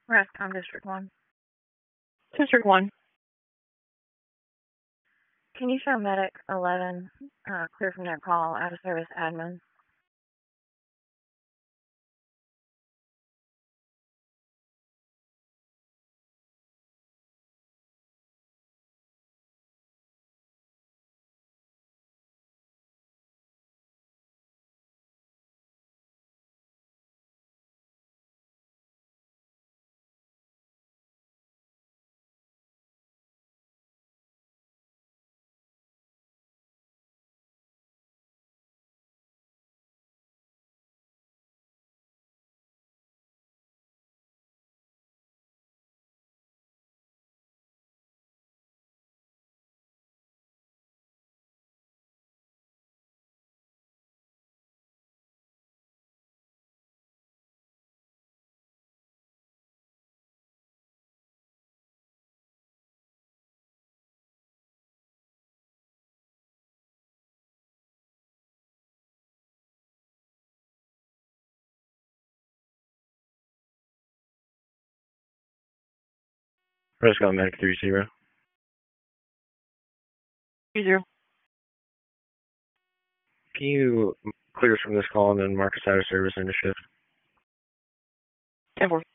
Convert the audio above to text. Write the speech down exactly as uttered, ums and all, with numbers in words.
Rascom District one. District one. Can you show Medic eleven uh, clear from their call, out of service admin? Rascom Medic three zero. Three zero. Can you clear us from this call and then mark us out of service into shift? Ten four.